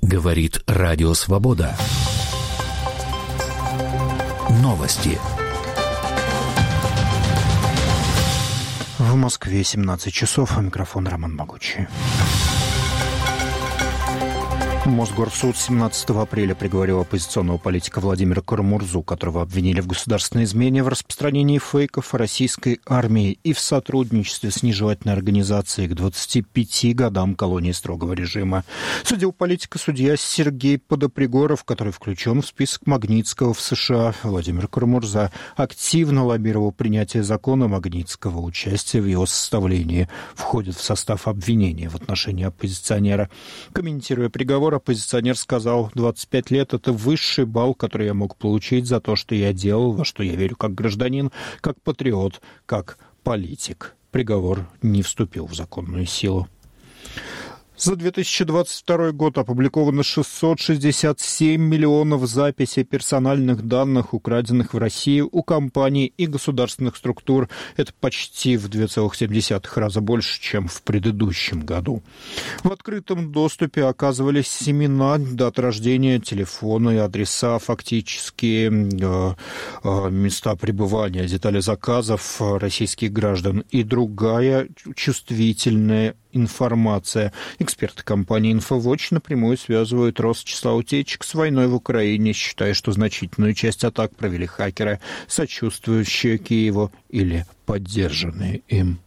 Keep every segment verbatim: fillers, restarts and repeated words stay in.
Говорит Радио Свобода. Новости. В Москве семнадцать часов, а микрофон Роман Могучий. Мосгорсуд семнадцатого апреля приговорил оппозиционного политика Владимира Карамурзу, которого обвинили в государственной измене, в распространении фейков о российской армии и в сотрудничестве с нежелательной организацией к двадцати пяти годам колонии строгого режима. Судил политика судья Сергей Подопригоров, который включен в список Магнитского в США. Владимир Карамурза активно лоббировал принятие закона Магнитского. Участие в его составлении входит в состав обвинения в отношении оппозиционера. Комментируя приговор, оппозиционер сказал: двадцать пять лет – это высший балл, который я мог получить за то, что я делал, во что я верю как гражданин, как патриот, как политик. Приговор не вступил в законную силу. За две тысячи двадцать второй год опубликовано шестьсот шестьдесят семь миллионов записей персональных данных, украденных в России у компаний и государственных структур. Это почти в два целых семь десятых раза больше, чем в предыдущем году. В открытом доступе оказывались имена, даты рождения, телефоны, адреса, фактические э, э, места пребывания, детали заказов российских граждан и другая чувствительная информация. Эксперты компании «Инфовотч» напрямую связывают рост числа утечек с войной в Украине, считая, что значительную часть атак провели хакеры, сочувствующие Киеву или поддержанные им.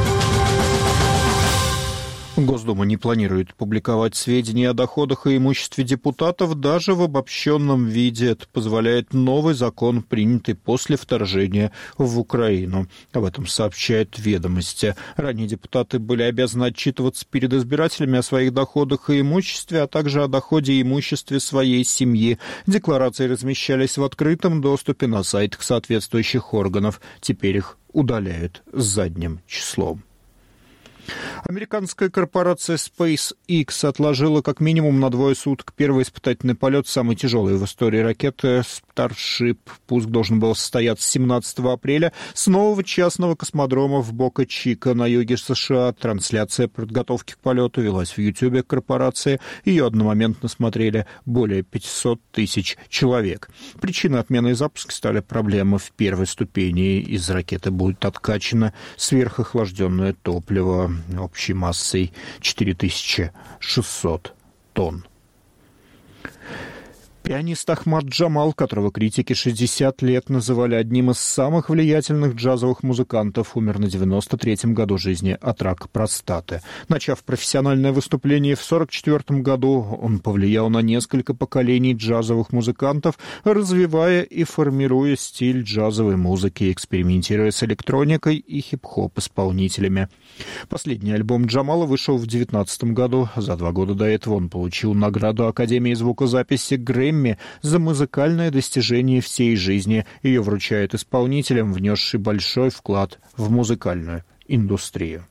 Госдума не планирует публиковать сведения о доходах и имуществе депутатов даже в обобщенном виде. Это позволяет новый закон, принятый после вторжения в Украину. Об этом сообщают «Ведомости». Ранее депутаты были обязаны отчитываться перед избирателями о своих доходах и имуществе, а также о доходе и имуществе своей семьи. Декларации размещались в открытом доступе на сайтах соответствующих органов. Теперь их удаляют с задним числом. Американская корпорация SpaceX отложила как минимум на двое суток первый испытательный полет самой тяжелой в истории ракеты Starship. Пуск должен был состояться семнадцатого апреля с нового частного космодрома в Бока-Чика на юге США. Трансляция подготовки к полету велась в Ютьюбе корпорации. Ее одномоментно смотрели более пятьсот тысяч человек. Причиной отмены запуска стали проблемы в первой ступени. Из ракеты будет откачано сверхохлажденное топливо общей массой четыре тысячи шестьсот тонн. Пианист Ахмад Джамал, которого критики шестьдесят лет называли одним из самых влиятельных джазовых музыкантов, умер на девяносто третьем году жизни от рака простаты. Начав профессиональное выступление в сорок четвёртом году, он повлиял на несколько поколений джазовых музыкантов, развивая и формируя стиль джазовой музыки, экспериментируя с электроникой и хип-хоп исполнителями. Последний альбом Джамала вышел в девятнадцатом году. За два года до этого он получил награду Академии звукозаписи Грэмми за музыкальное достижение всей жизни. Ее вручают исполнителям, внесшим большой вклад в музыкальную индустрию.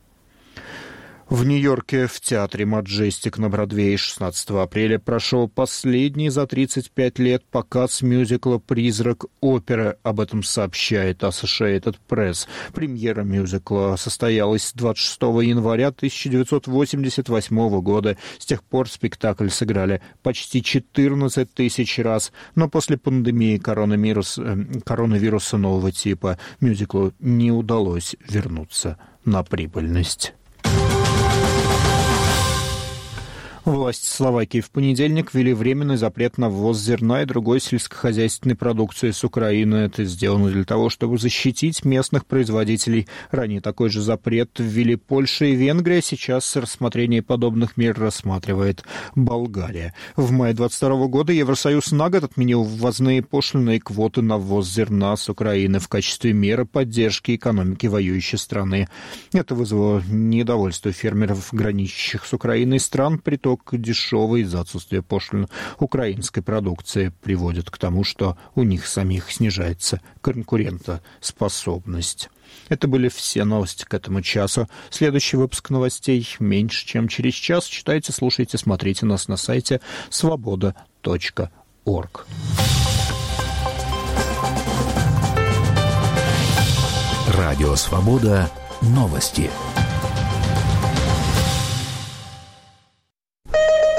В Нью-Йорке в театре «Маджестик» на Бродвее шестнадцатого апреля прошел последний за тридцать пять лет показ мюзикла «Призрак оперы». Об этом сообщает Associated Press. Премьера мюзикла состоялась двадцать шестого января тысяча девятьсот восемьдесят восьмого года. С тех пор спектакль сыграли почти четырнадцать тысяч раз. Но после пандемии коронавируса, коронавируса нового типа мюзиклу не удалось вернуться на прибыльность. Власти Словакии в понедельник ввели временный запрет на ввоз зерна и другой сельскохозяйственной продукции с Украины. Это сделано для того, чтобы защитить местных производителей. Ранее такой же запрет ввели Польша и Венгрия. Сейчас рассмотрение подобных мер рассматривает Болгария. В мае двадцать второго года Евросоюз на год отменил ввозные пошлины и квоты на ввоз зерна с Украины в качестве меры поддержки экономики воюющей страны. Это вызвало недовольство фермеров, граничащих с Украиной стран. Приток дешевой из-за отсутствия пошлин украинской продукции приводит к тому, что у них самих снижается конкурентоспособность. Это были все новости к этому часу. Следующий выпуск новостей меньше, чем через час. Читайте, слушайте, смотрите нас на сайте свобода точка орг. Радио «Свобода». Новости.